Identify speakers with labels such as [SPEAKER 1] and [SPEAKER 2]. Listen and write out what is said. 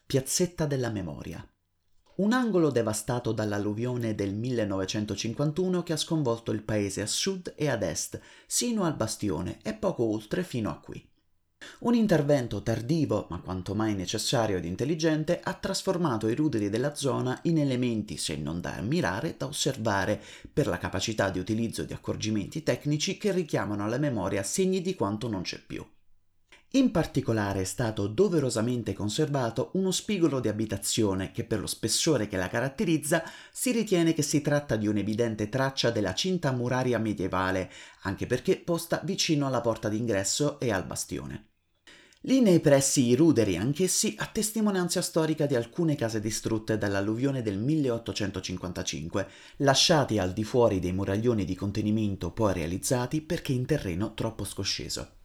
[SPEAKER 1] Piazzetta della Memoria. Un angolo devastato dall'alluvione del 1951 che ha sconvolto il paese a sud e ad est, sino al bastione e poco oltre fino a qui. Un intervento tardivo, ma quanto mai necessario ed intelligente, ha trasformato i ruderi della zona in elementi, se non da ammirare, da osservare, per la capacità di utilizzo di accorgimenti tecnici che richiamano alla memoria segni di quanto non c'è più. In particolare è stato doverosamente conservato uno spigolo di abitazione che, per lo spessore che la caratterizza, si ritiene che si tratta di un'evidente traccia della cinta muraria medievale, anche perché posta vicino alla porta d'ingresso e al bastione. Lì nei pressi i ruderi, anch'essi a testimonianza storica di alcune case distrutte dall'alluvione del 1855, lasciati al di fuori dei muraglioni di contenimento poi realizzati perché in terreno troppo scosceso.